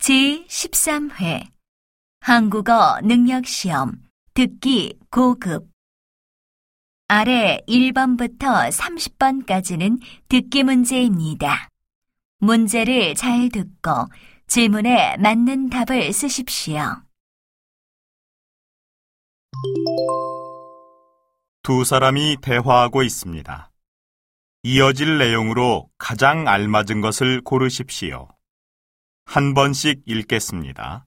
제13회 한국어 능력시험 듣기 고급 아래 1번부터 30번까지는 듣기 문제입니다. 문제를 잘 듣고 질문에 맞는 답을 쓰십시오. 두 사람이 대화하고 있습니다. 이어질 내용으로 가장 알맞은 것을 고르십시오. 한 번씩 읽겠습니다.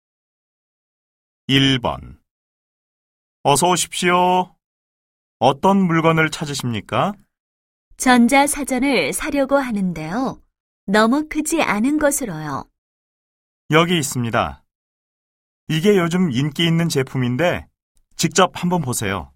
1번. 어서 오십시오. 어떤 물건을 찾으십니까? 전자사전을 사려고 하는데요. 너무 크지 않은 것으로요. 여기 있습니다. 이게 요즘 인기 있는 제품인데 직접 한번 보세요.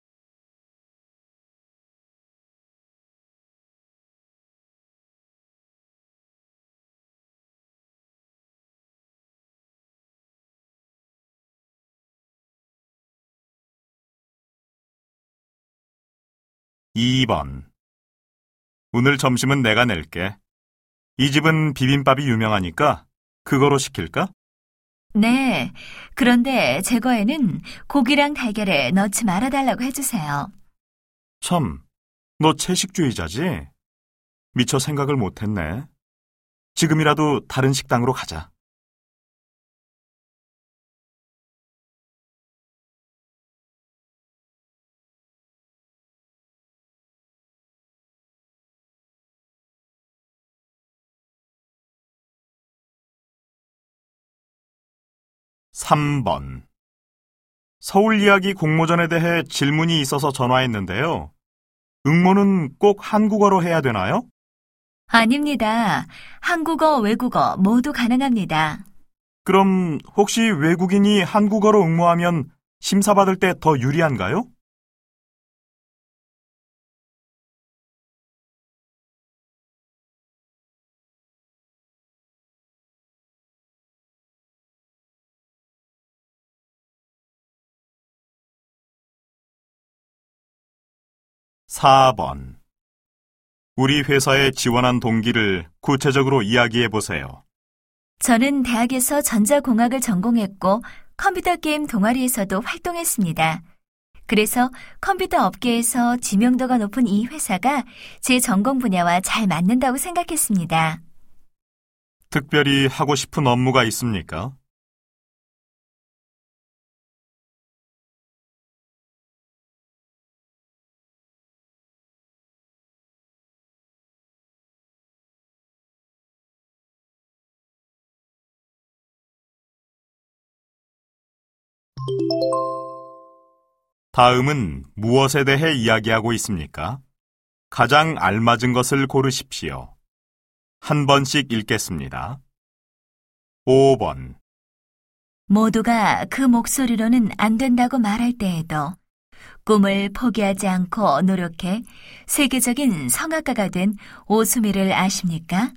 (2번) 오늘 점심은 내가 낼게. 이 집은 비빔밥이 유명하니까 그거로 시킬까? 네, 그런데 제 거에는 고기랑 달걀을 넣지 말아달라고 해주세요. 참, 너 채식주의자지? 미처 생각을 못했네. 지금이라도 다른 식당으로 가자. (3번) 서울 이야기 공모전에 대해 질문이 있어서 전화했는데요. 응모는 꼭 한국어로 해야 되나요? 아닙니다. 한국어, 외국어 모두 가능합니다. 그럼 혹시 외국인이 한국어로 응모하면 심사받을 때 더 유리한가요? (4번) 우리 회사에 지원한 동기를 구체적으로 이야기해 보세요. 저는 대학에서 전자공학을 전공했고 컴퓨터 게임 동아리에서도 활동했습니다. 그래서 컴퓨터 업계에서知名도가 높은 이 회사가 제 전공 분야와 잘 맞는다고 생각했습니다. 특별히 하고 싶은 업무가 있습니까? 다음은 무엇에 대해 이야기하고 있습니까? 가장 알맞은 것을 고르십시오. 한 번씩 읽겠습니다. 5번. 모두가 그 목소리로는 안 된다고 말할 때에도 꿈을 포기하지 않고 노력해 세계적인 성악가가 된 오수미를 아십니까?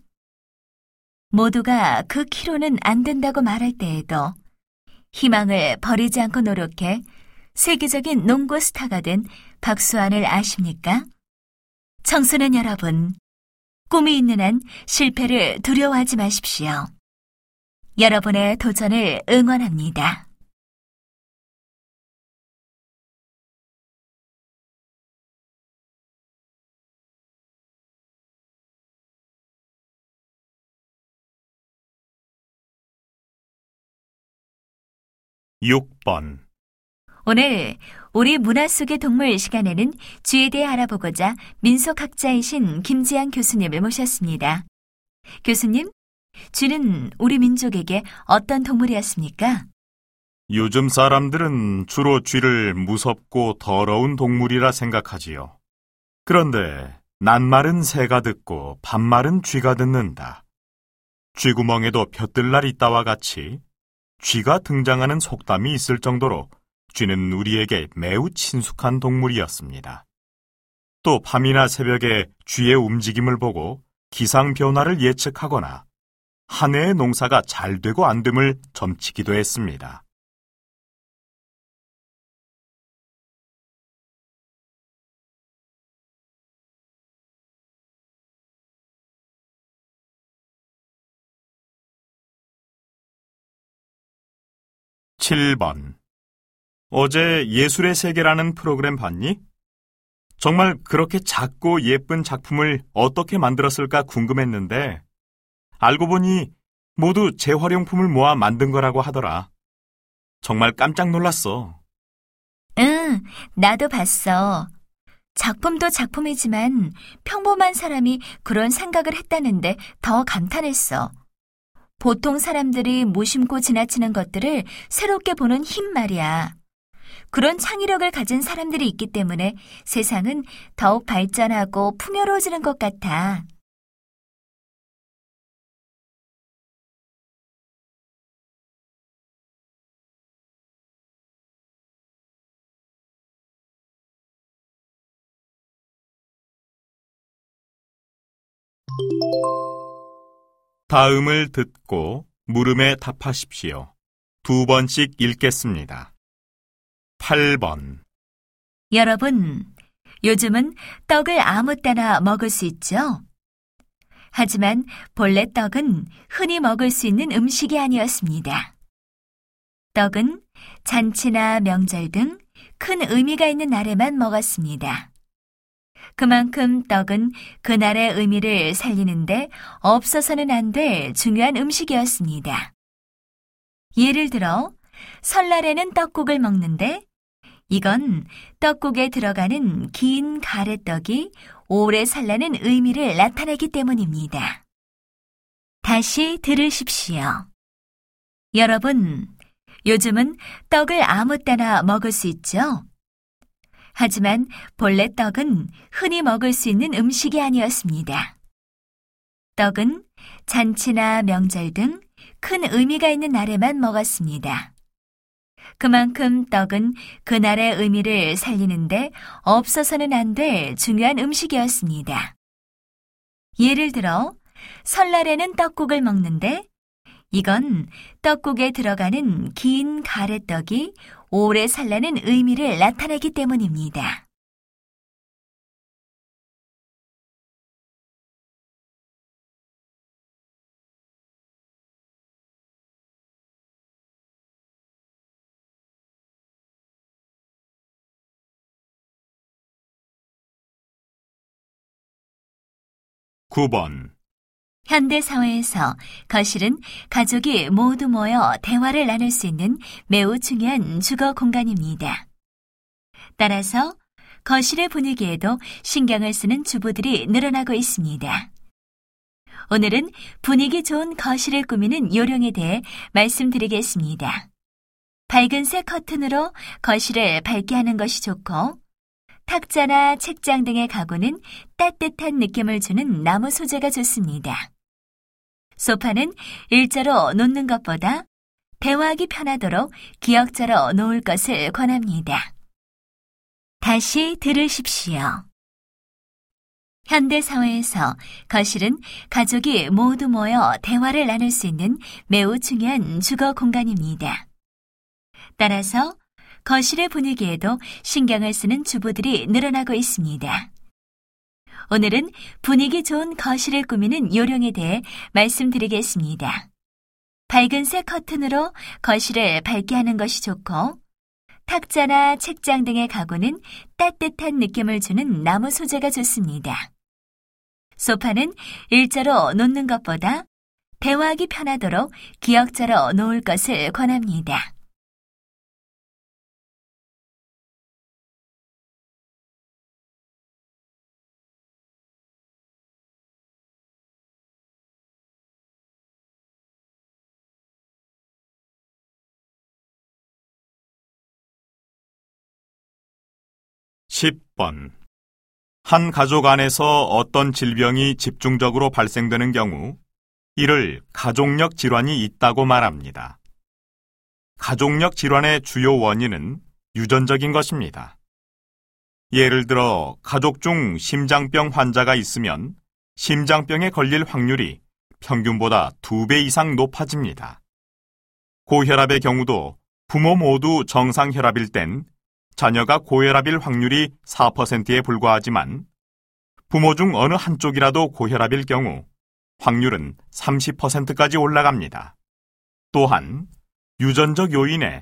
모두가 그 키로는 안 된다고 말할 때에도 희망을 버리지 않고 노력해 세계적인 농구 스타가 된 박수환을 아십니까? 청소년 여러분, 꿈이 있는 한 실패를 두려워하지 마십시오. 여러분의 도전을 응원합니다. (6번) 오늘 우리 문화 속의 동물 시간에는 쥐에 대해 알아보고자 민속학자이신 김지한 교수님을 모셨습니다. 교수님, 쥐는 우리 민족에게 어떤 동물이었습니까? 요즘 사람들은 주로 쥐를 무섭고 더러운 동물이라 생각하지요. 그런데 낱말은 새가 듣고 반말은 쥐가 듣는다. 쥐구멍에도 벼뜰날 있다와 같이 쥐가 등장하는 속담이 있을 정도로 쥐는 우리에게 매우 친숙한 동물이었습니다. 또 밤이나 새벽에 쥐의 움직임을 보고 기상 변화를 예측하거나 한 해의 농사가 잘 되고 안 됨을 점치기도 했습니다. 7번. 어제 예술의 세계라는 프로그램 봤니? 정말 그렇게 작고 예쁜 작품을 어떻게 만들었을까 궁금했는데 알고 보니 모두 재활용품을 모아 만든 거라고 하더라. 정말 깜짝 놀랐어. 응, 나도 봤어. 작품도 작품이지만 평범한 사람이 그런 생각을 했다는데 더 감탄했어. 보통 사람들이 무심코 지나치는 것들을 새롭게 보는 힘 말이야. 그런 창의력을 가진 사람들이 있기 때문에 세상은 더욱 발전하고 풍요로워지는 것 같아. 다음을 듣고 물음에 답하십시오. 2번씩 읽겠습니다. 8번. 여러분, 요즘은 떡을 아무 때나 먹을 수 있죠? 하지만 본래 떡은 흔히 먹을 수 있는 음식이 아니었습니다. 떡은 잔치나 명절 등 큰 의미가 있는 날에만 먹었습니다. 그만큼 떡은 그날의 의미를 살리는데 없어서는 안 될 중요한 음식이었습니다. 예를 들어 설날에는 떡국을 먹는데 이건 떡국에 들어가는 긴 가래떡이 오래 살라는 의미를 나타내기 때문입니다. 다시 들으십시오. 여러분, 요즘은 떡을 아무 때나 먹을 수 있죠? 하지만 본래 떡은 흔히 먹을 수 있는 음식이 아니었습니다. 떡은 잔치나 명절 등 큰 의미가 있는 날에만 먹었습니다. 그만큼 떡은 그날의 의미를 살리는데 없어서는 안 될 중요한 음식이었습니다. 예를 들어 설날에는 떡국을 먹는데 이건 떡국에 들어가는 긴 가래떡이 오래 살라는 의미를 나타내기 때문입니다. (9번) 현대 사회에서 거실은 가족이 모두 모여 대화를 나눌 수 있는 매우 중요한 주거 공간입니다. 따라서 거실의 분위기에도 신경을 쓰는 주부들이 늘어나고 있습니다. 오늘은 분위기 좋은 거실을 꾸미는 요령에 대해 말씀드리겠습니다. 밝은색 커튼으로 거실을 밝게 하는 것이 좋고 탁자나 책장 등의 가구는 따뜻한 느낌을 주는 나무 소재가 좋습니다. 소파는 일자로 놓는 것보다 대화하기 편하도록 기역자로 놓을 것을 권합니다. 다시 들으십시오. 현대 사회에서 거실은 가족이 모두 모여 대화를 나눌 수 있는 매우 중요한 주거 공간입니다. 따라서 거실의 분위기에도 신경을 쓰는 주부들이 늘어나고 있습니다. 오늘은 분위기 좋은 거실을 꾸미는 요령에 대해 말씀드리겠습니다. 밝은색 커튼으로 거실을 밝게 하는 것이 좋고 탁자나 책장 등의 가구는 따뜻한 느낌을 주는 나무 소재가 좋습니다. 소파는 일자로 놓는 것보다 대화하기 편하도록 기역자로 놓을 것을 권합니다. (10번) 한 가족 안에서 어떤 질병이 집중적으로 발생되는 경우 이를 가족력 질환이 있다고 말합니다. 가족력 질환의 주요 원인은 유전적인 것입니다. 예를 들어 가족 중 심장병 환자가 있으면 심장병에 걸릴 확률이 평균보다 2배 이상 높아집니다. 고혈압의 경우도 부모 모두 정상혈압일 땐 자녀가 고혈압일 확률이 4%에 불과하지만 부모 중 어느 한쪽이라도 고혈압일 경우 확률은 30%까지 올라갑니다. 또한 유전적 요인에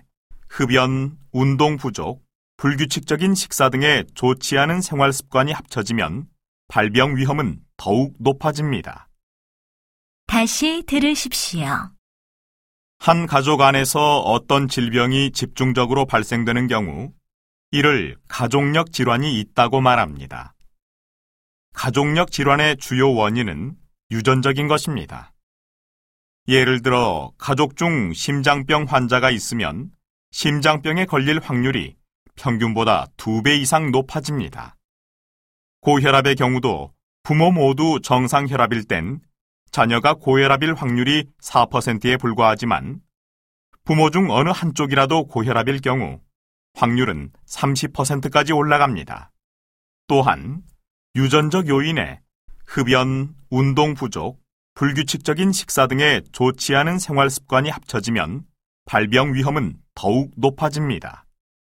흡연, 운동 부족, 불규칙적인 식사 등의 좋지 않은 생활 습관이 합쳐지면 발병 위험은 더욱 높아집니다. 다시 들으십시오. 한 가족 안에서 어떤 질병이 집중적으로 발생되는 경우 이를 가족력 질환이 있다고 말합니다. 가족력 질환의 주요 원인은 유전적인 것입니다. 예를 들어 가족 중 심장병 환자가 있으면 심장병에 걸릴 확률이 평균보다 2배 이상 높아집니다. 고혈압의 경우도 부모 모두 정상 혈압일 땐 자녀가 고혈압일 확률이 4%에 불과하지만 부모 중 어느 한쪽이라도 고혈압일 경우 확률은 30%까지 올라갑니다. 또한 유전적 요인에 흡연, 운동 부족, 불규칙적인 식사 등의 좋지 않은 생활 습관이 합쳐지면 발병 위험은 더욱 높아집니다.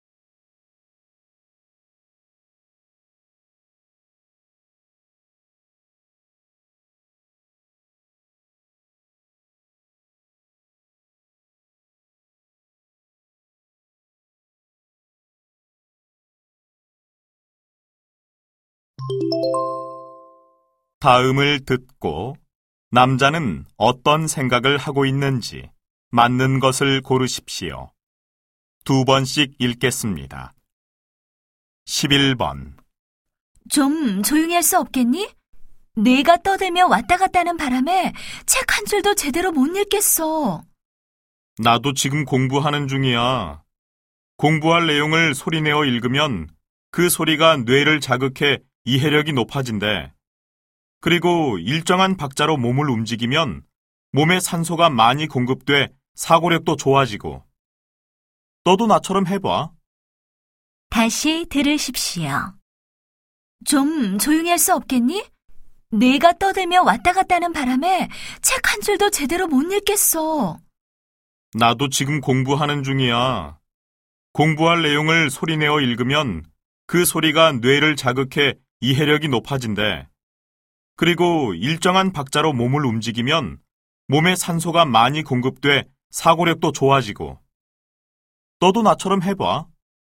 다음을 듣고 남자는 어떤 생각을 하고 있는지 맞는 것을 고르십시오. 2번씩 읽겠습니다. 11번. 좀 조용히 할 수 없겠니? 내가 떠들며 왔다 갔다 하는 바람에 책 한 줄도 제대로 못 읽겠어. 나도 지금 공부하는 중이야. 공부할 내용을 소리내어 읽으면 그 소리가 뇌를 자극해 이해력이 높아진대. 그리고 일정한 박자로 몸을 움직이면 몸에 산소가 많이 공급돼 사고력도 좋아지고. 너도 나처럼 해봐. 다시 들으십시오. 좀 조용히 할 수 없겠니? 내가 떠들며 왔다 갔다 하는 바람에 책 한 줄도 제대로 못 읽겠어. 나도 지금 공부하는 중이야. 공부할 내용을 소리내어 읽으면 그 소리가 뇌를 자극해 이해력이 높아진대. 그리고 일정한 박자로 몸을 움직이면 몸에 산소가 많이 공급돼 사고력도 좋아지고. 너도 나처럼 해봐.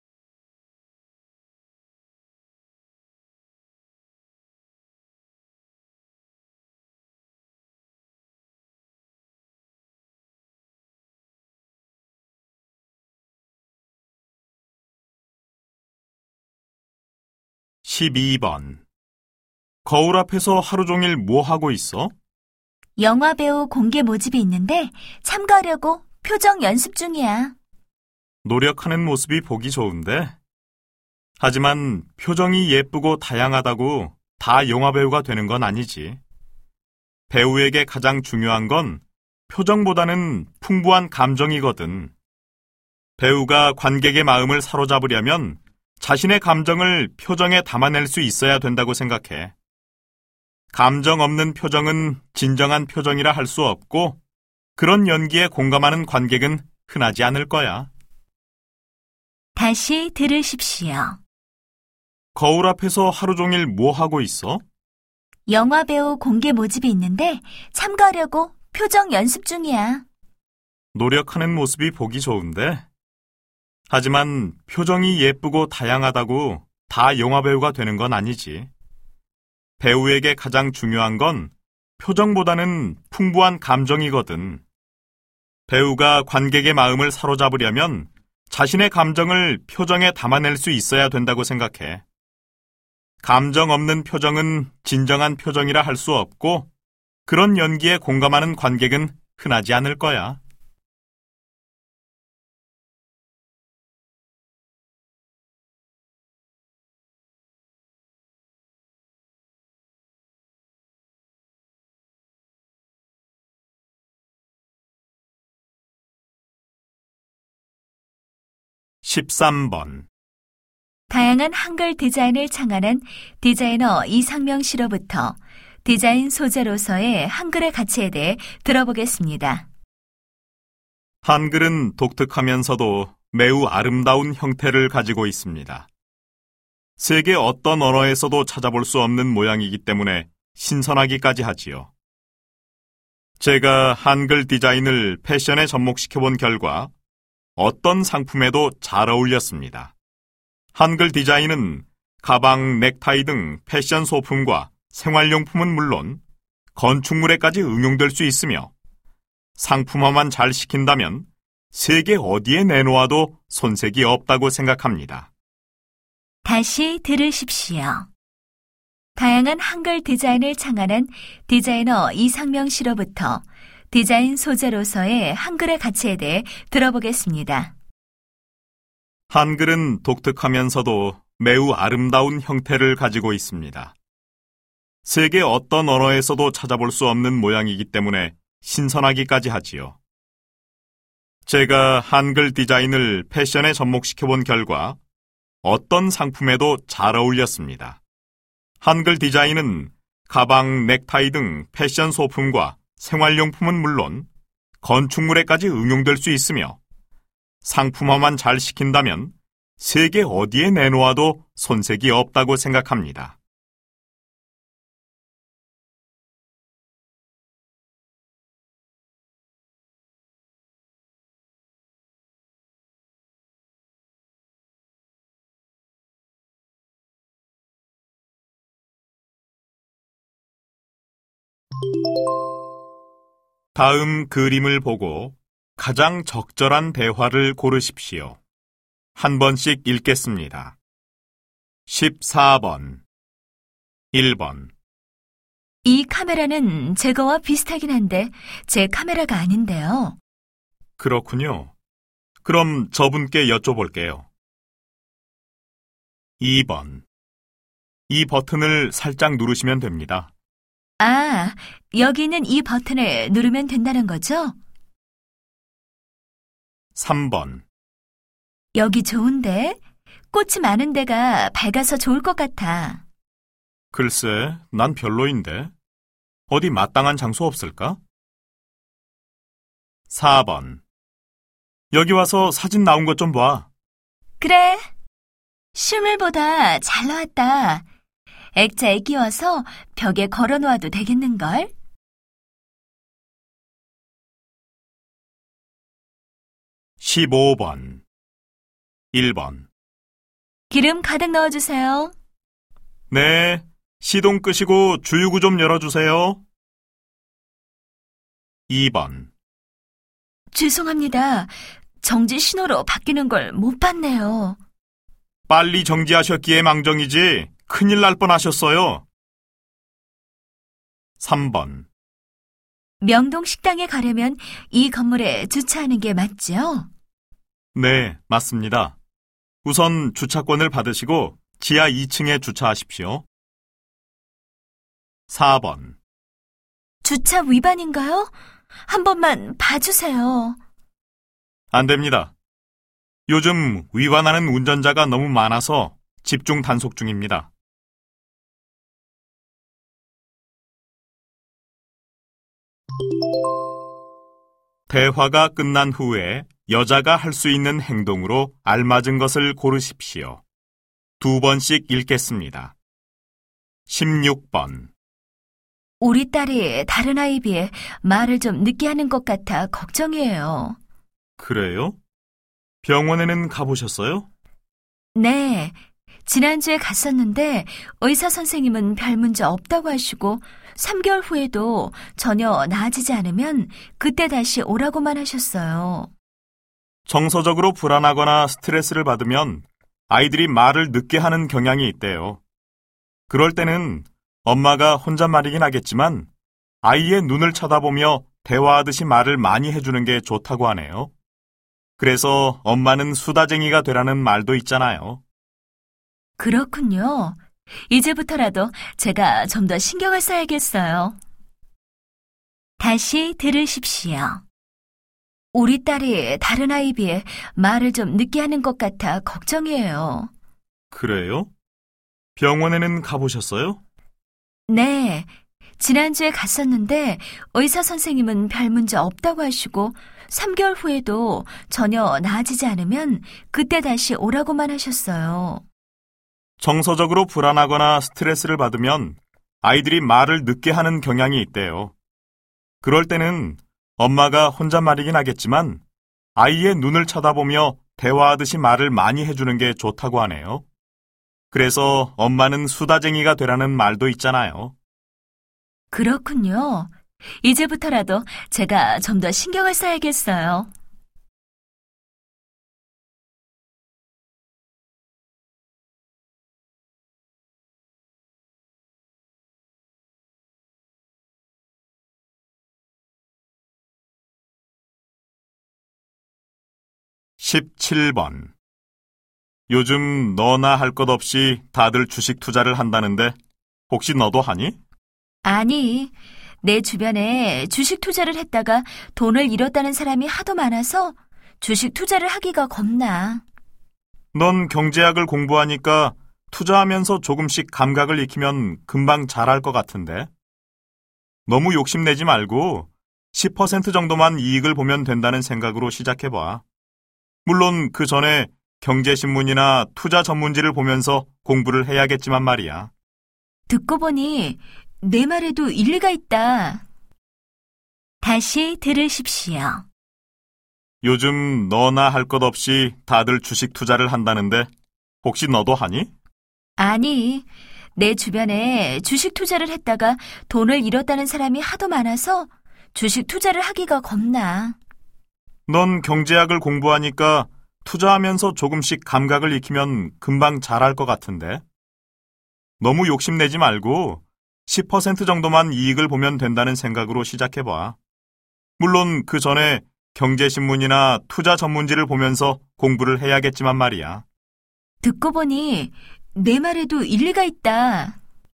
(12번) 거울 앞에서 하루 종일 뭐 하고 있어? 영화배우 공개 모집이 있는데 참가하려고 표정 연습 중이야. 노력하는 모습이 보기 좋은데. 하지만 표정이 예쁘고 다양하다고 다 영화배우가 되는 건 아니지. 배우에게 가장 중요한 건 표정보다는 풍부한 감정이거든. 배우가 관객의 마음을 사로잡으려면 자신의 감정을 표정에 담아낼 수 있어야 된다고 생각해. 감정 없는 표정은 진정한 표정이라 할 수 없고 그런 연기에 공감하는 관객은 흔하지 않을 거야. 다시 들으십시오. 거울 앞에서 하루 종일 뭐 하고 있어? 영화배우 공개 모집이 있는데 참가하려고 표정 연습 중이야. 노력하는 모습이 보기 좋은데. 하지만 표정이 예쁘고 다양하다고 다 영화배우가 되는 건 아니지. 배우에게 가장 중요한 건 표정보다는 풍부한 감정이거든. 배우가 관객의 마음을 사로잡으려면 자신의 감정을 표정에 담아낼 수 있어야 된다고 생각해. 감정 없는 표정은 진정한 표정이라 할 수 없고 그런 연기에 공감하는 관객은 흔하지 않을 거야. (13번) 다양한 한글 디자인을 창안한 디자이너 이상명 씨로부터 디자인 소재로서의 한글의 가치에 대해 들어보겠습니다. 한글은 독특하면서도 매우 아름다운 형태를 가지고 있습니다. 세계 어떤 언어에서도 찾아볼 수 없는 모양이기 때문에 신선하기까지 하지요. 제가 한글 디자인을 패션에 접목시켜본 결과 어떤 상품에도 잘 어울렸습니다. 한글 디자인은 가방, 넥타이 등 패션 소품과 생활용품은 물론 건축물에까지 응용될 수 있으며 상품화만 잘 시킨다면 세계 어디에 내놓아도 손색이 없다고 생각합니다. 다시 들으십시오. 다양한 한글 디자인을 창안한 디자이너 이상명 씨로부터 디자인 소재로서의 한글의 가치에 대해 들어보겠습니다. 한글은 독특하면서도 매우 아름다운 형태를 가지고 있습니다. 세계 어떤 언어에서도 찾아볼 수 없는 모양이기 때문에 신선하기까지 하지요. 제가 한글 디자인을 패션에 접목시켜본 결과 어떤 상품에도 잘 어울렸습니다. 한글 디자인은 가방, 넥타이 등 패션 소품과 생활용품은 물론 건축물에까지 응용될 수 있으며 상품화만 잘 시킨다면 세계 어디에 내놓아도 손색이 없다고 생각합니다. 다음 그림을 보고 가장 적절한 대화를 고르십시오. 한 번씩 읽겠습니다. 14번 1번 이 카메라는 제 거와 비슷하긴 한데 제 카메라가 아닌데요. 그렇군요. 그럼 저분께 여쭤볼게요. 2번 이 버튼을 살짝 누르시면 됩니다. 아, 여기 있는 이 버튼을 누르면 된다는 거죠? 3번 여기 좋은데? 꽃이 많은 데가 밝아서 좋을 것 같아. 글쎄, 난 별로인데. 어디 마땅한 장소 없을까? 4번 여기 와서 사진 나온 것 좀 봐. 그래. 실물보다 잘 나왔다. 액자에 끼워서 벽에 걸어놓아도 되겠는걸? 15번 1번 기름 가득 넣어주세요. 네, 시동 끄시고 주유구 좀 열어주세요. 2번 죄송합니다. 정지 신호로 바뀌는 걸 못 봤네요. 빨리 정지하셨기에 망정이지 큰일 날 뻔하셨어요. 3번 명동 식당에 가려면 이 건물에 주차하는 게 맞죠? 네, 맞습니다. 우선 주차권을 받으시고 지하 2층에 주차하십시오. 4번 주차 위반인가요? 한 번만 봐주세요. 안 됩니다. 요즘 위반하는 운전자가 너무 많아서 집중 단속 중입니다. 대화가 끝난 후에 여자가 할 수 있는 행동으로 알맞은 것을 고르십시오. 두 번씩 읽겠습니다. 16번 우리 딸이 다른 아이에 비해 말을 좀 늦게 하는 것 같아 걱정이에요. 그래요? 병원에는 가보셨어요? 네, 지난주에 갔었는데 의사 선생님은 별 문제 없다고 하시고 3개월 후에도 전혀 나아지지 않으면 그때 다시 오라고만 하셨어요. 정서적으로 불안하거나 스트레스를 받으면 아이들이 말을 늦게 하는 경향이 있대요. 그럴 때는 엄마가 혼잣말이긴 하겠지만 아이의 눈을 쳐다보며 대화하듯이 말을 많이 해주는 게 좋다고 하네요. 그래서 엄마는 수다쟁이가 되라는 말도 있잖아요. 그렇군요. 이제부터라도 제가 좀 더 신경을 써야겠어요. 다시 들으십시오. 우리 딸이 다른 아이에 비해 말을 좀 늦게 하는 것 같아 걱정이에요. 그래요? 병원에는 가보셨어요? 네, 지난주에 갔었는데 의사 선생님은 별 문제 없다고 하시고 3개월 후에도 전혀 나아지지 않으면 그때 다시 오라고만 하셨어요. 정서적으로 불안하거나 스트레스를 받으면 아이들이 말을 늦게 하는 경향이 있대요. 그럴 때는 엄마가 혼잣말이긴 하겠지만 아이의 눈을 쳐다보며 대화하듯이 말을 많이 해주는 게 좋다고 하네요. 그래서 엄마는 수다쟁이가 되라는 말도 있잖아요. 그렇군요. 이제부터라도 제가 좀 더 신경을 써야겠어요. (17번) 요즘 너나 할 것 없이 다들 주식 투자를 한다는데 혹시 너도 하니? 아니, 내 주변에 주식 투자를 했다가 돈을 잃었다는 사람이 하도 많아서 주식 투자를 하기가 겁나. 넌 경제학을 공부하니까 투자하면서 조금씩 감각을 익히면 금방 잘할 것 같은데. 너무 욕심내지 말고 10% 정도만 이익을 보면 된다는 생각으로 시작해봐. 물론 그 전에 경제신문이나 투자 전문지를 보면서 공부를 해야겠지만 말이야. 듣고 보니 내 말에도 일리가 있다. 다시 들으십시오. 요즘 너나 할 것 없이 다들 주식 투자를 한다는데 혹시 너도 하니? 아니, 내 주변에 주식 투자를 했다가 돈을 잃었다는 사람이 하도 많아서 주식 투자를 하기가 겁나. 넌 경제학을 공부하니까 투자하면서 조금씩 감각을 익히면 금방 잘할 것 같은데. 너무 욕심내지 말고 10% 정도만 이익을 보면 된다는 생각으로 시작해봐. 물론 그 전에 경제신문이나 투자 전문지를 보면서 공부를 해야겠지만 말이야. 듣고 보니 내 말에도 일리가 있다.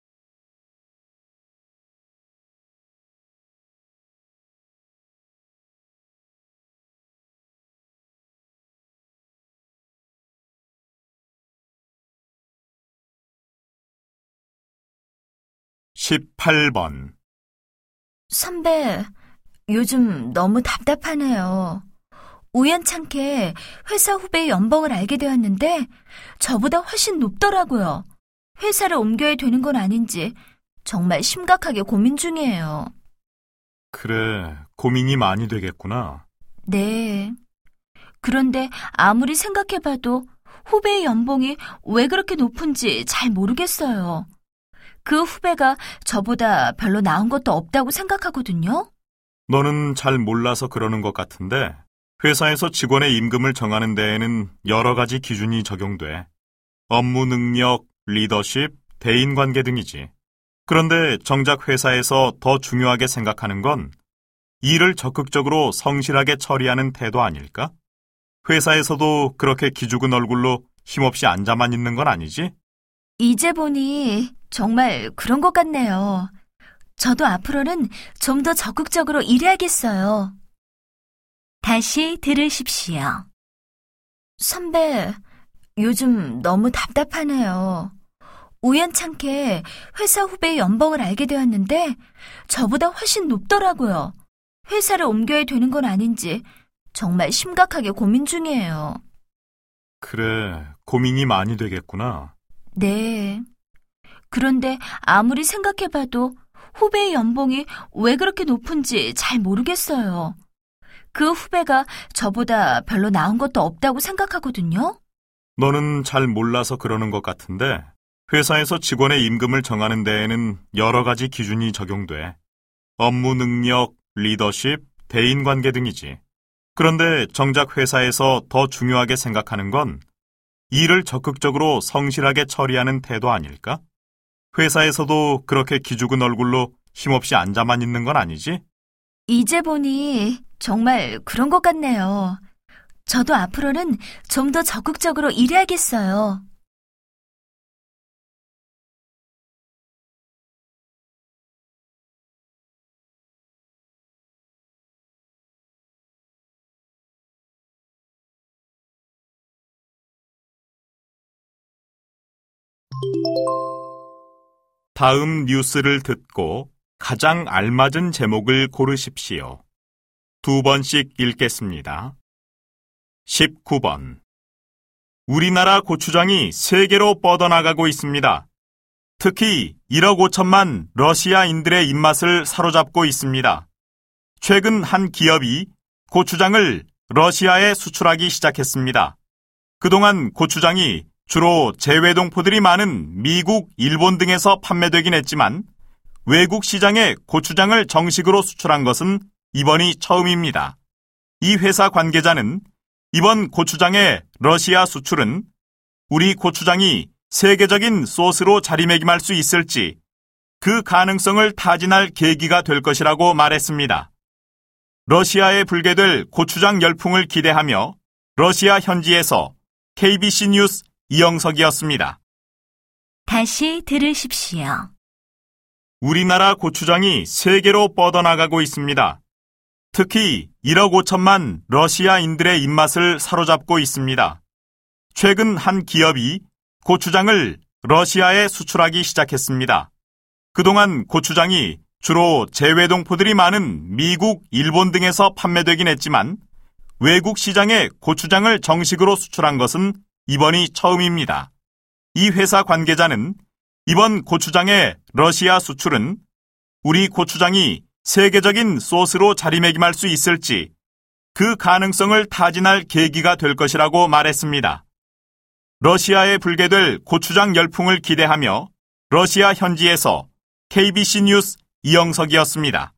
(18번) 선배, 요즘 너무 답답하네요. 우연찮게 회사 후배의 연봉을 알게 되었는데 저보다 훨씬 높더라고요. 회사를 옮겨야 되는 건 아닌지 정말 심각하게 고민 중이에요. 그래, 고민이 많이 되겠구나. 네. 그런데 아무리 생각해봐도 후배의 연봉이 왜 그렇게 높은지 잘 모르겠어요. 그 후배가 저보다 별로 나은 것도 없다고 생각하거든요. 너는 잘 몰라서 그러는 것 같은데 회사에서 직원의 임금을 정하는 데에는 여러 가지 기준이 적용돼. 업무 능력, 리더십, 대인관계 등이지. 그런데 정작 회사에서 더 중요하게 생각하는 건 일을 적극적으로 성실하게 처리하는 태도 아닐까? 회사에서도 그렇게 기죽은 얼굴로 힘없이 앉아만 있는 건 아니지? 이제 보니 정말 그런 것 같네요. 저도 앞으로는 좀 더 적극적으로 일해야겠어요. 다시 들으십시오. 선배, 요즘 너무 답답하네요. 우연찮게 회사 후배의 연봉을 알게 되었는데 저보다 훨씬 높더라고요. 회사를 옮겨야 되는 건 아닌지 정말 심각하게 고민 중이에요. 그래, 고민이 많이 되겠구나. 네. 그런데 아무리 생각해봐도 후배의 연봉이 왜 그렇게 높은지 잘 모르겠어요. 그 후배가 저보다 별로 나은 것도 없다고 생각하거든요. 너는 잘 몰라서 그러는 것 같은데 회사에서 직원의 임금을 정하는 데에는 여러 가지 기준이 적용돼. 업무 능력, 리더십, 대인관계 등이지. 그런데 정작 회사에서 더 중요하게 생각하는 건 일을 적극적으로 성실하게 처리하는 태도 아닐까? 회사에서도 그렇게 기죽은 얼굴로 힘없이 앉아만 있는 건 아니지? 이제 보니 정말 그런 것 같네요. 저도 앞으로는 좀 더 적극적으로 일해야겠어요. 다음 뉴스를 듣고 가장 알맞은 제목을 고르십시오. 2번씩 읽겠습니다. 19번. 우리나라 고추장이 세계로 뻗어나가고 있습니다. 특히 1억 5천만 러시아인들의 입맛을 사로잡고 있습니다. 최근 한 기업이 고추장을 러시아에 수출하기 시작했습니다. 그동안 고추장이 주로 재외동포들이 많은 미국, 일본 등에서 판매되긴 했지만 외국 시장에 고추장을 정식으로 수출한 것은 이번이 처음입니다. 이 회사 관계자는 이번 고추장의 러시아 수출은 우리 고추장이 세계적인 소스로 자리매김할 수 있을지 그 가능성을 타진할 계기가 될 것이라고 말했습니다. 러시아에 불게 될 고추장 열풍을 기대하며 러시아 현지에서 KBC 뉴스 이영석이었습니다. 다시 들으십시오. 우리나라 고추장이 세계로 뻗어나가고 있습니다. 특히 1억 5천만 러시아인들의 입맛을 사로잡고 있습니다. 최근 한 기업이 고추장을 러시아에 수출하기 시작했습니다. 그동안 고추장이 주로 재외동포들이 많은 미국, 일본 등에서 판매되긴 했지만 외국 시장에 고추장을 정식으로 수출한 것은 이번이 처음입니다. 이 회사 관계자는 이번 고추장의 러시아 수출은 우리 고추장이 세계적인 소스로 자리매김할 수 있을지 그 가능성을 타진할 계기가 될 것이라고 말했습니다. 러시아에 불게 될 고추장 열풍을 기대하며 러시아 현지에서 KBC 뉴스 이영석이었습니다.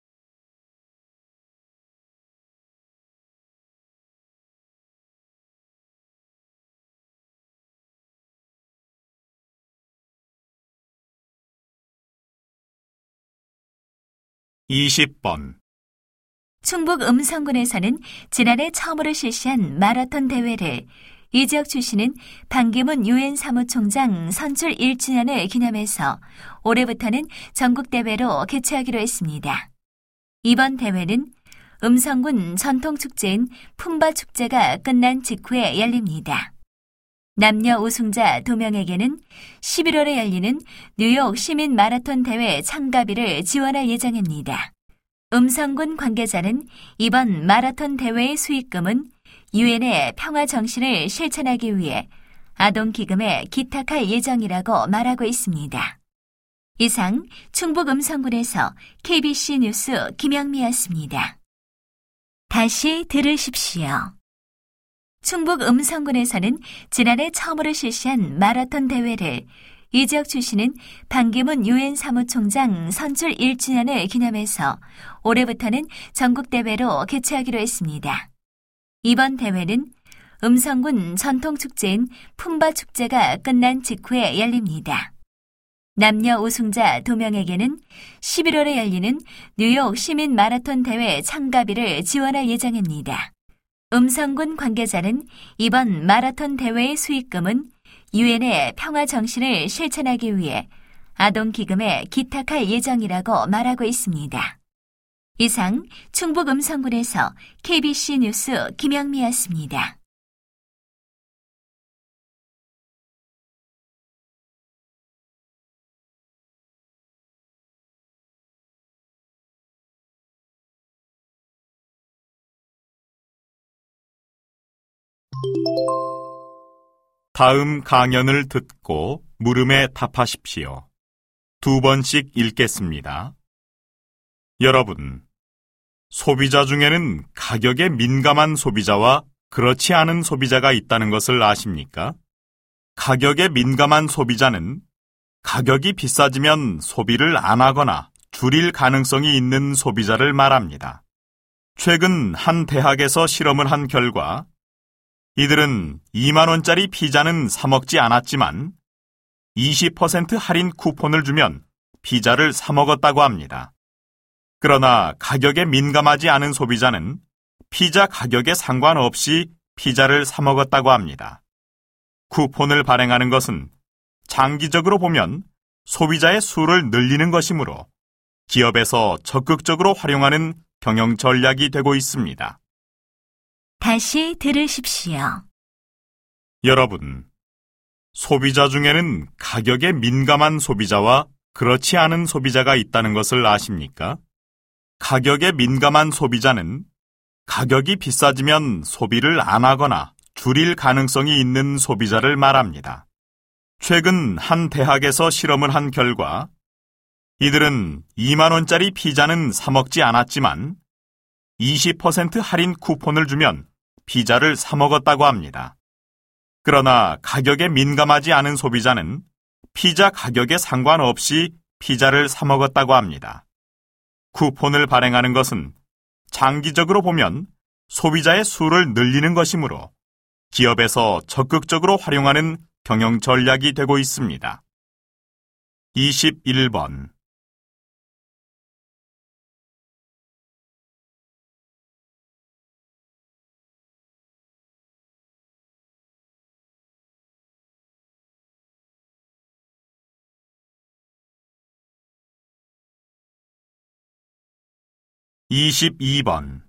(20번) 충북 음성군에서는 지난해 처음으로 실시한 마라톤 대회를 이 지역 출신인 반기문 유엔 사무총장 선출 1주년을 기념해서 올해부터는 전국대회로 개최하기로 했습니다. 이번 대회는 음성군 전통축제인 품바축제가 끝난 직후에 열립니다. 남녀 우승자 2명에게는 11월에 열리는 뉴욕 시민 마라톤 대회 참가비를 지원할 예정입니다. 음성군 관계자는 이번 마라톤 대회의 수익금은 유엔의 평화 정신을 실천하기 위해 아동기금에 기탁할 예정이라고 말하고 있습니다. 이상 충북 음성군에서 KBC 뉴스 김영미였습니다. 다시 들으십시오. 충북 음성군에서는 지난해 처음으로 실시한 마라톤 대회를 이 지역 출신인 반기문 유엔 사무총장 선출 1주년을 기념해서 올해부터는 전국대회로 개최하기로 했습니다. 이번 대회는 음성군 전통축제인 품바축제가 끝난 직후에 열립니다. 남녀 우승자 2명에게는 11월에 열리는 뉴욕 시민 마라톤 대회 참가비를 지원할 예정입니다. 음성군 관계자는 이번 마라톤 대회의 수익금은 유엔의 평화 정신을 실천하기 위해 아동기금에 기탁할 예정이라고 말하고 있습니다. 이상 충북 음성군에서 KBC 뉴스 김영미였습니다. 다음 강연을 듣고 물음에 답하십시오. 2번씩 읽겠습니다. 여러분, 소비자 중에는 가격에 민감한 소비자와 그렇지 않은 소비자가 있다는 것을 아십니까? 가격에 민감한 소비자는 가격이 비싸지면 소비를 안 하거나 줄일 가능성이 있는 소비자를 말합니다. 최근 한 대학에서 실험을 한 결과 이들은 2만 원짜리 피자는 사 먹지 않았지만 20% 할인 쿠폰을 주면 피자를 사 먹었다고 합니다. 그러나 가격에 민감하지 않은 소비자는 피자 가격에 상관없이 피자를 사 먹었다고 합니다. 쿠폰을 발행하는 것은 장기적으로 보면 소비자의 수를 늘리는 것이므로 기업에서 적극적으로 활용하는 경영 전략이 되고 있습니다. 다시 들으십시오. 여러분, 소비자 중에는 가격에 민감한 소비자와 그렇지 않은 소비자가 있다는 것을 아십니까? 가격에 민감한 소비자는 가격이 비싸지면 소비를 안 하거나 줄일 가능성이 있는 소비자를 말합니다. 최근 한 대학에서 실험을 한 결과 이들은 2만 원짜리 피자는 사 먹지 않았지만 20% 할인 쿠폰을 주면 피자를 사 먹었다고 합니다. 그러나 가격에 민감하지 않은 소비자는 피자 가격에 상관없이 피자를 사 먹었다고 합니다. 쿠폰을 발행하는 것은 장기적으로 보면 소비자의 수를 늘리는 것이므로 기업에서 적극적으로 활용하는 경영 전략이 되고 있습니다. 21번 22번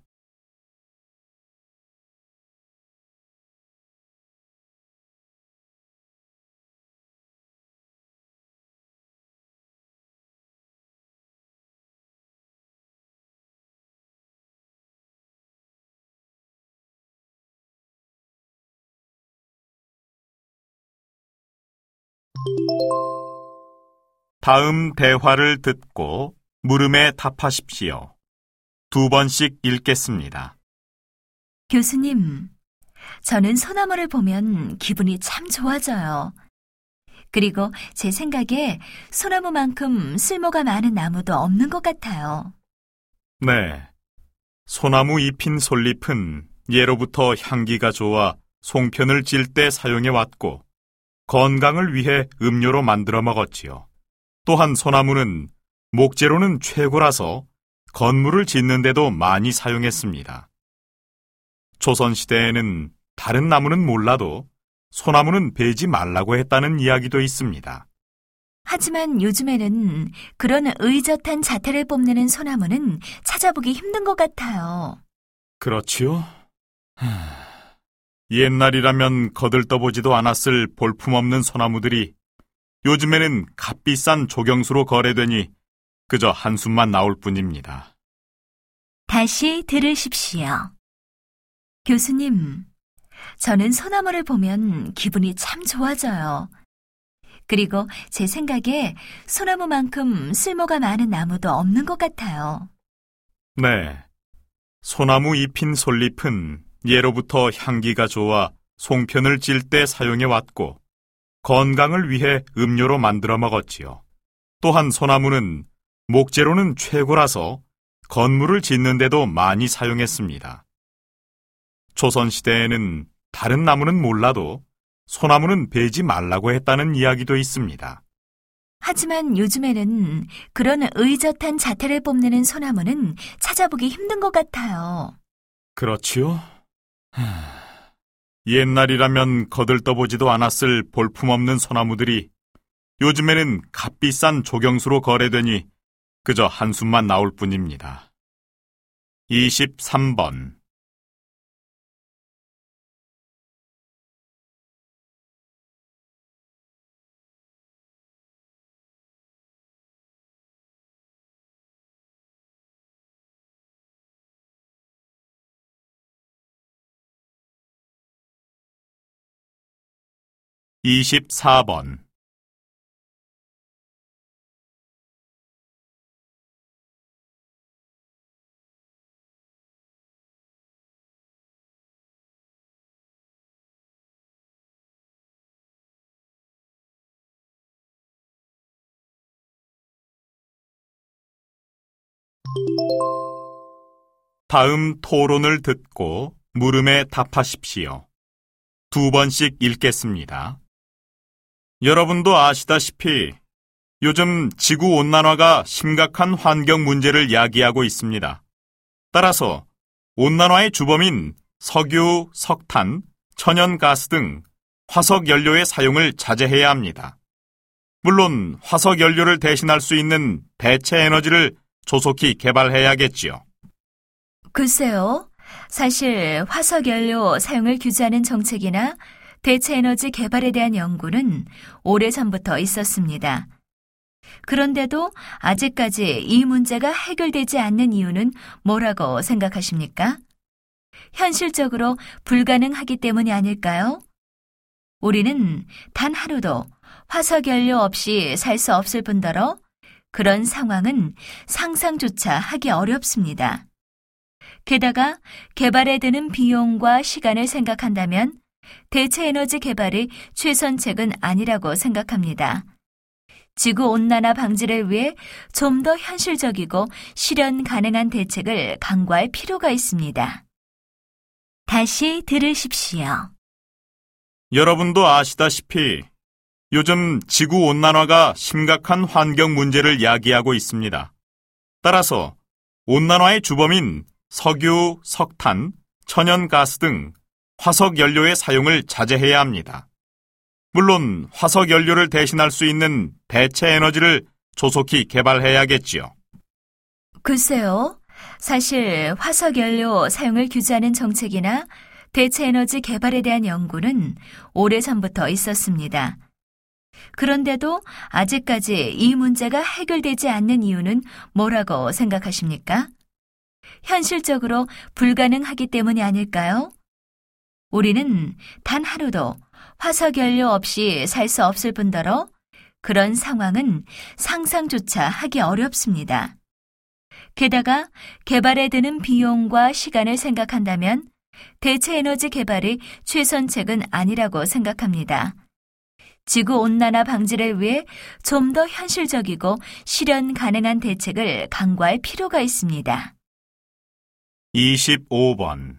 다음 대화를 듣고 물음에 답하십시오. 2번씩 읽겠습니다. 교수님, 저는 소나무를 보면 기분이 참 좋아져요. 그리고 제 생각에 소나무만큼 쓸모가 많은 나무도 없는 것 같아요. 네, 소나무 잎인 솔잎은 예로부터 향기가 좋아 송편을 찔 때 사용해왔고 건강을 위해 음료로 만들어 먹었지요. 또한 소나무는 목재로는 최고라서 건물을 짓는 데도 많이 사용했습니다. 조선시대에는 다른 나무는 몰라도 소나무는 베지 말라고 했다는 이야기도 있습니다. 하지만 요즘에는 그런 의젓한 자태를 뽐내는 소나무는 찾아보기 힘든 것 같아요. 그렇지요? 옛날이라면 거들떠보지도 않았을 볼품없는 소나무들이 요즘에는 값비싼 조경수로 거래되니 그저 한숨만 나올 뿐입니다. 다시 들으십시오. 교수님, 저는 소나무를 보면 기분이 참 좋아져요. 그리고 제 생각에 소나무만큼 쓸모가 많은 나무도 없는 것 같아요. 네, 소나무 잎인 솔잎은 예로부터 향기가 좋아 송편을 찔 때 사용해왔고 건강을 위해 음료로 만들어 먹었지요. 또한 소나무는 목재로는 최고라서 건물을 짓는 데도 많이 사용했습니다. 조선시대에는 다른 나무는 몰라도 소나무는 베지 말라고 했다는 이야기도 있습니다. 하지만 요즘에는 그런 의젓한 자태를 뽐내는 소나무는 찾아보기 힘든 것 같아요. 그렇지요? 옛날이라면 거들떠보지도 않았을 볼품없는 소나무들이 요즘에는 값비싼 조경수로 거래되니 그저 한숨만 나올 뿐입니다. 23번 (24번) 다음 토론을 듣고 물음에 답하십시오. 2번씩 읽겠습니다. 여러분도 아시다시피 요즘 지구온난화가 심각한 환경 문제를 야기하고 있습니다. 따라서 온난화의 주범인 석유, 석탄, 천연가스 등 화석연료의 사용을 자제해야 합니다. 물론 화석연료를 대신할 수 있는 대체 에너지를 조속히 개발해야겠지요. 글쎄요. 사실 화석연료 사용을 규제하는 정책이나 대체에너지 개발에 대한 연구는 오래전부터 있었습니다. 그런데도 아직까지 이 문제가 해결되지 않는 이유는 뭐라고 생각하십니까? 현실적으로 불가능하기 때문이 아닐까요? 우리는 단 하루도 화석연료 없이 살 수 없을 뿐더러 그런 상황은 상상조차 하기 어렵습니다. 게다가 개발에 드는 비용과 시간을 생각한다면 대체 에너지 개발이 최선책은 아니라고 생각합니다. 지구온난화 방지를 위해 좀 더 현실적이고 실현 가능한 대책을 강구할 필요가 있습니다. 다시 들으십시오. 여러분도 아시다시피 요즘 지구온난화가 심각한 환경 문제를 야기하고 있습니다. 따라서 온난화의 주범인 석유, 석탄, 천연가스 등 화석 연료의 사용을 자제해야 합니다. 물론 화석 연료를 대신할 수 있는 대체 에너지를 조속히 개발해야겠지요. 글쎄요. 사실 화석 연료 사용을 규제하는 정책이나 대체 에너지 개발에 대한 연구는 오래전부터 있었습니다. 그런데도 아직까지 이 문제가 해결되지 않는 이유는 뭐라고 생각하십니까? 현실적으로 불가능하기 때문이 아닐까요? 우리는 단 하루도 화석 연료 없이 살 수 없을 뿐더러 그런 상황은 상상조차 하기 어렵습니다. 게다가 개발에 드는 비용과 시간을 생각한다면 대체 에너지 개발이 최선책은 아니라고 생각합니다. 지구온난화 방지를 위해 좀 더 현실적이고 실현 가능한 대책을 강구할 필요가 있습니다. 25번.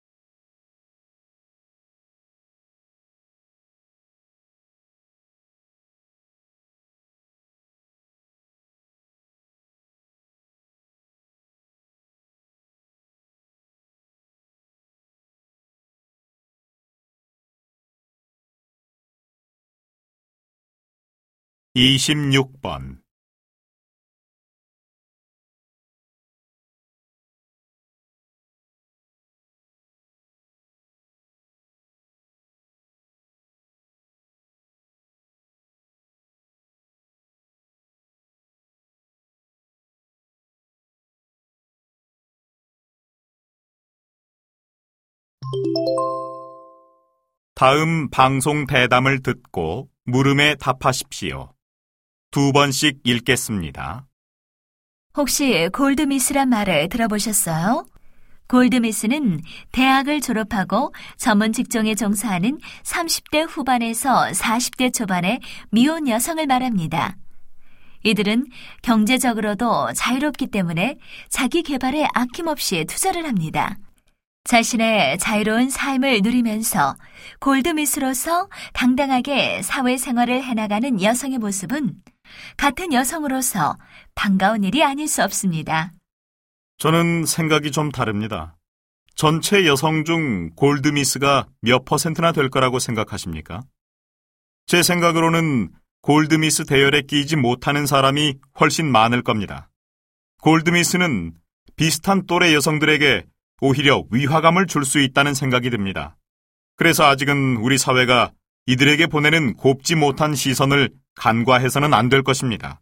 이십육 번. 다음 방송 대담을 듣고 물음에 답하십시오. 2번씩 읽겠습니다. 혹시 골드미스란 말을 들어보셨어요? 골드미스는 대학을 졸업하고 전문 직종에 종사하는 30대 후반에서 40대 초반의 미혼 여성을 말합니다. 이들은 경제적으로도 자유롭기 때문에 자기 개발에 아낌없이 투자를 합니다. 자신의 자유로운 삶을 누리면서 골드미스로서 당당하게 사회생활을 해나가는 여성의 모습은 같은 여성으로서 반가운 일이 아닐 수 없습니다. 저는 생각이 좀 다릅니다. 전체 여성 중 골드미스가 몇 %나 될 거라고 생각하십니까? 제 생각으로는 골드미스 대열에 끼지 못하는 사람이 훨씬 많을 겁니다. 골드미스는 비슷한 또래 여성들에게 오히려 위화감을 줄 수 있다는 생각이 듭니다. 그래서 아직은 우리 사회가 이들에게 보내는 곱지 못한 시선을 간과해서는 안 될 것입니다.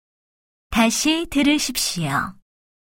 다시 들으십시오.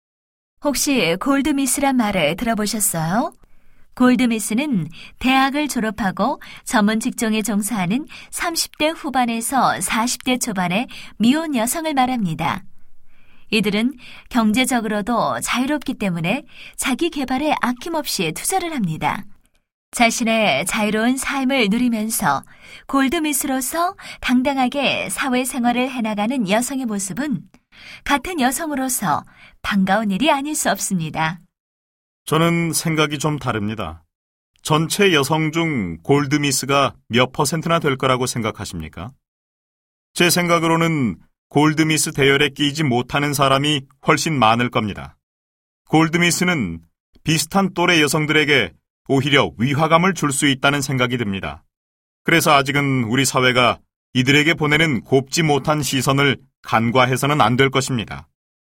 혹시 골드미스란 말을 들어보셨어요? 골드미스는 대학을 졸업하고 전문 직종에 종사하는 30대 후반에서 40대 초반의 미혼 여성을 말합니다. 이들은 경제적으로도 자유롭기 때문에 자기 개발에 아낌없이 투자를 합니다. 자신의 자유로운 삶을 누리면서 골드미스로서 당당하게 사회생활을 해나가는 여성의 모습은 같은 여성으로서 반가운 일이 아닐 수 없습니다. 저는 생각이 좀 다릅니다. 전체 여성 중 골드미스가 몇 %나 될 거라고 생각하십니까? 제 생각으로는 골드미스 대열에 끼지 못하는 사람이 훨씬 많을 겁니다. 골드미스는 비슷한 또래 여성들에게 오히려 위화감을 줄 수 있다는 생각이 듭니다. 그래서 아직은 우리 사회가 이들에게 보내는 곱지 못한 시선을 간과해서는 안 될 것입니다.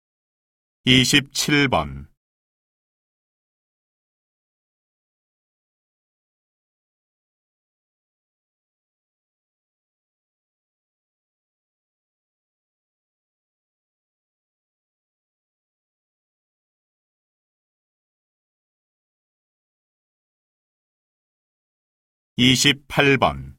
27번. 이십팔 번.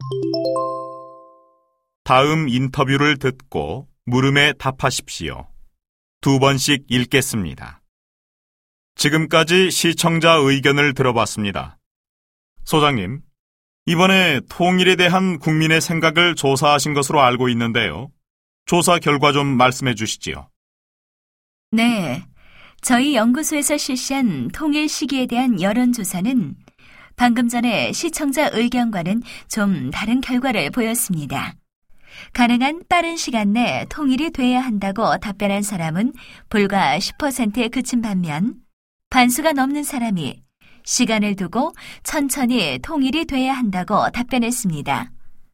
다음 인터뷰를 듣고 물음에 답하십시오. 2번씩 읽겠습니다. 지금까지 시청자 의견을 들어봤습니다. 소장님, 이번에 통일에 대한 국민의 생각을 조사하신 것으로 알고 있는데요. 조사 결과 좀 말씀해 주시지요. 네, 저희 연구소에서 실시한 통일 시기에 대한 여론조사는 방금 전에 시청자 의견과는 좀 다른 결과를 보였습니다. 가능한 빠른 시간 내 통일이 돼야 한다고 답변한 사람은 불과 10%에 그친 반면 반수가 넘는 사람이 시간을 두고 천천히 통일이 돼야 한다고 답변했습니다.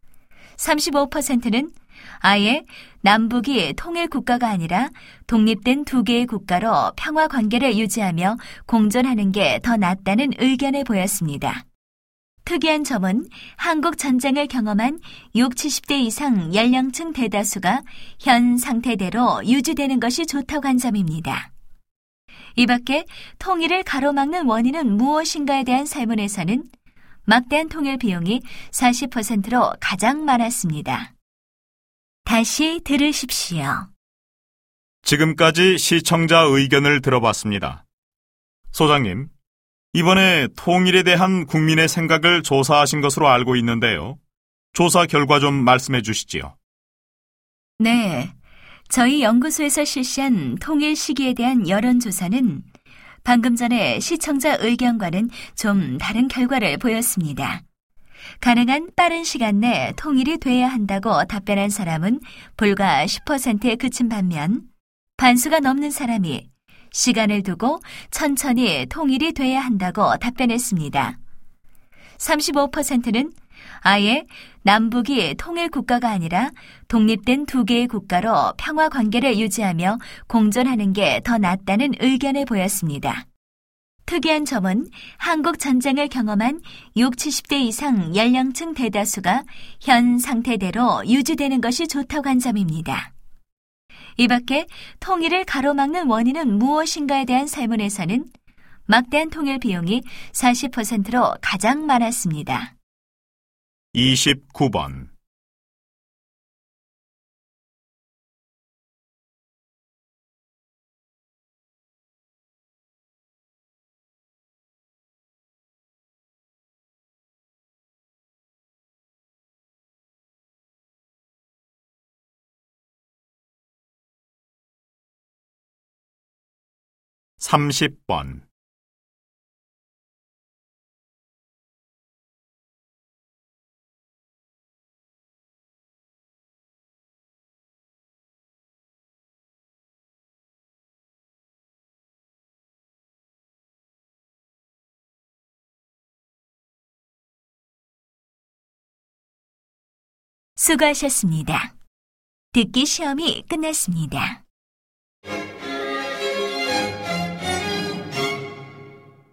35%는 아예 남북이 통일 국가가 아니라 독립된 두 개의 국가로 평화 관계를 유지하며 공존하는 게 더 낫다는 의견을 보였습니다. 특이한 점은 한국 전쟁을 경험한 60, 70대 이상 연령층 대다수가 현 상태대로 유지되는 것이 좋다고 한 점입니다. 이 밖에 통일을 가로막는 원인은 무엇인가에 대한 설문에서는 막대한 통일 비용이 40%로 가장 많았습니다. 다시 들으십시오. 지금까지 시청자 의견을 들어봤습니다. 소장님, 이번에 통일에 대한 국민의 생각을 조사하신 것으로 알고 있는데요. 조사 결과 좀 말씀해 주시지요. 네, 저희 연구소에서 실시한 통일 시기에 대한 여론조사는 방금 전에 시청자 의견과는 좀 다른 결과를 보였습니다. 가능한 빠른 시간 내 통일이 돼야 한다고 답변한 사람은 불과 10%에 그친 반면 반수가 넘는 사람이 시간을 두고 천천히 통일이 돼야 한다고 답변했습니다. 35%는 아예 남북이 통일 국가가 아니라 독립된 두 개의 국가로 평화 관계를 유지하며 공존하는 게 더 낫다는 의견을 보였습니다. 특이한 점은 한국 전쟁을 경험한 60, 70대 이상 연령층 대다수가 현 상태대로 유지되는 것이 좋다고 한 점입니다. 이 밖에 통일을 가로막는 원인은 무엇인가에 대한 설문에서는 막대한 통일 비용이 40%로 가장 많았습니다. 29번. (30번) 수고하셨습니다. 듣기 시험이 끝났습니다.